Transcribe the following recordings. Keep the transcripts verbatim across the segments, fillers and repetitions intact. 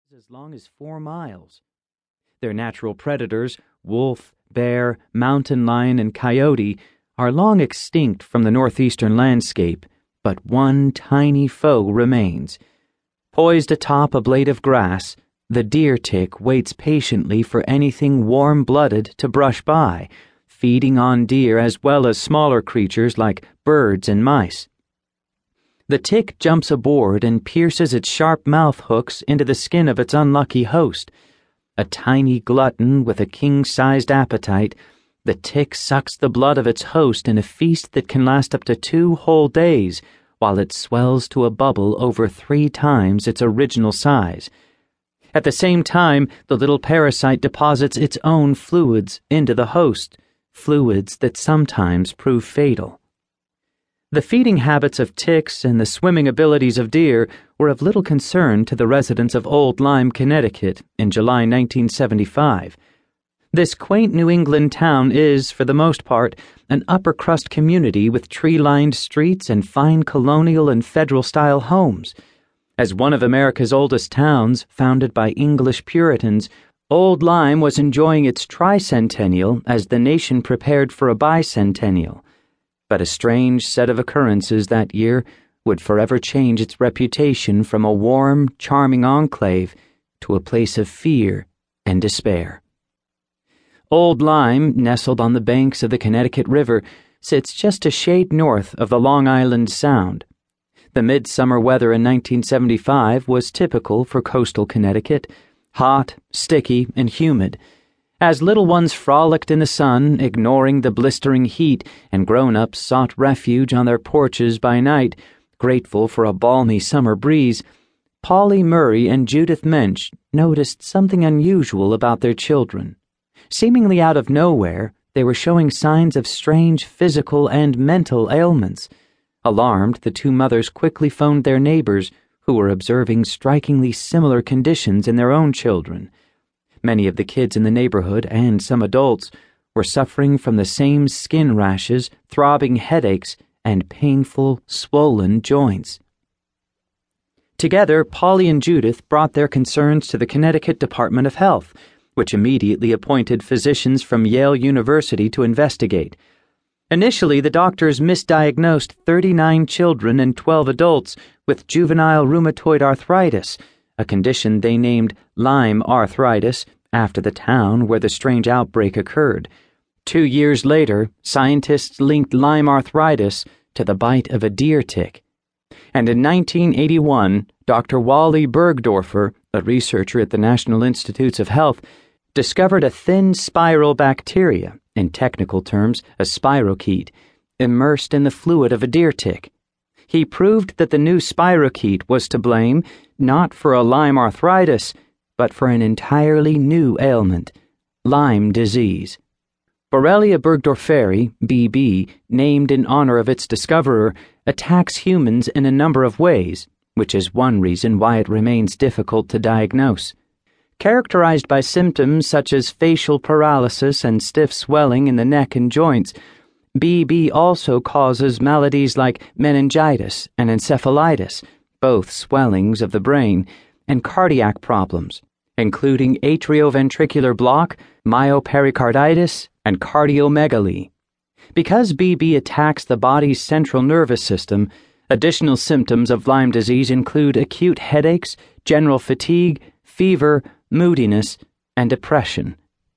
as long as four miles. Their natural predators, wolf, bear, mountain lion, and coyote, are long extinct from the northeastern landscape, but one tiny foe remains. Poised atop a blade of grass, the deer tick waits patiently for anything warm-blooded to brush by, feeding on deer as well as smaller creatures like birds and mice. The tick jumps aboard and pierces its sharp mouth hooks into the skin of its unlucky host. A tiny glutton with a king-sized appetite, the tick sucks the blood of its host in a feast that can last up to two whole days, while it swells to a bubble over three times its original size. At the same time, the little parasite deposits its own fluids into the host, fluids that sometimes prove fatal. The feeding habits of ticks and the swimming abilities of deer were of little concern to the residents of Old Lyme, Connecticut, in July nineteen seventy-five. This quaint New England town is, for the most part, an upper-crust community with tree-lined streets and fine colonial and federal-style homes. As one of America's oldest towns, founded by English Puritans, Old Lyme was enjoying its tricentennial as the nation prepared for a bicentennial. But a strange set of occurrences that year would forever change its reputation from a warm, charming enclave to a place of fear and despair. Old Lyme, nestled on the banks of the Connecticut River, sits just a shade north of the Long Island Sound. The midsummer weather in nineteen seventy-five was typical for coastal Connecticut, hot, sticky, and humid. As little ones frolicked in the sun, ignoring the blistering heat, and grown-ups sought refuge on their porches by night, grateful for a balmy summer breeze, Polly Murray and Judith Mensch noticed something unusual about their children. Seemingly out of nowhere, they were showing signs of strange physical and mental ailments. Alarmed, the two mothers quickly phoned their neighbors, who were observing strikingly similar conditions in their own children. Many of the kids in the neighborhood, and some adults, were suffering from the same skin rashes, throbbing headaches, and painful, swollen joints. Together, Polly and Judith brought their concerns to the Connecticut Department of Health, which immediately appointed physicians from Yale University to investigate. Initially, the doctors misdiagnosed thirty-nine children and twelve adults with juvenile rheumatoid arthritis, a condition they named Lyme arthritis, after the town where the strange outbreak occurred. Two years later, scientists linked Lyme arthritis to the bite of a deer tick. And in nineteen eighty-one, Doctor Wally Bergdorfer, a researcher at the National Institutes of Health, discovered a thin spiral bacteria, in technical terms a spirochete, immersed in the fluid of a deer tick. He proved that the new spirochete was to blame not for a Lyme arthritis, but for an entirely new ailment, Lyme disease. Borrelia burgdorferi, B B, named in honor of its discoverer, attacks humans in a number of ways, which is one reason why it remains difficult to diagnose. Characterized by symptoms such as facial paralysis and stiff swelling in the neck and joints, B B also causes maladies like meningitis and encephalitis, both swellings of the brain, and cardiac problems, including atrioventricular block, myopericarditis, and cardiomegaly. Because B B attacks the body's central nervous system, additional symptoms of Lyme disease include acute headaches, general fatigue, fever, moodiness, and depression.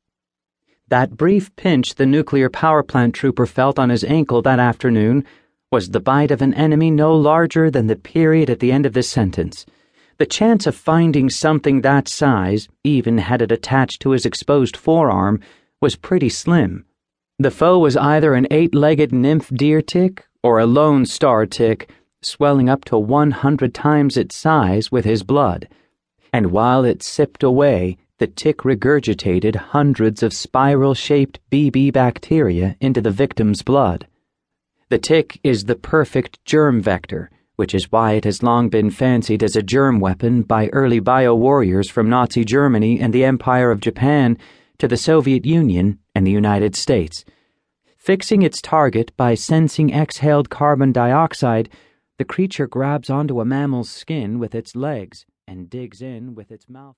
That brief pinch the nuclear power plant trooper felt on his ankle that afternoon was the bite of an enemy no larger than the period at the end of this sentence. The chance of finding something that size, even had it attached to his exposed forearm, was pretty slim. The foe was either an eight-legged nymph deer tick or a lone star tick, swelling up to one hundred times its size with his blood. And while it sipped away, the tick regurgitated hundreds of spiral-shaped B B bacteria into the victim's blood. The tick is the perfect germ vector, which is why it has long been fancied as a germ weapon by early bio-warriors from Nazi Germany and the Empire of Japan to the Soviet Union and the United States. Fixing its target by sensing exhaled carbon dioxide, the creature grabs onto a mammal's skin with its legs and digs in with its mouth.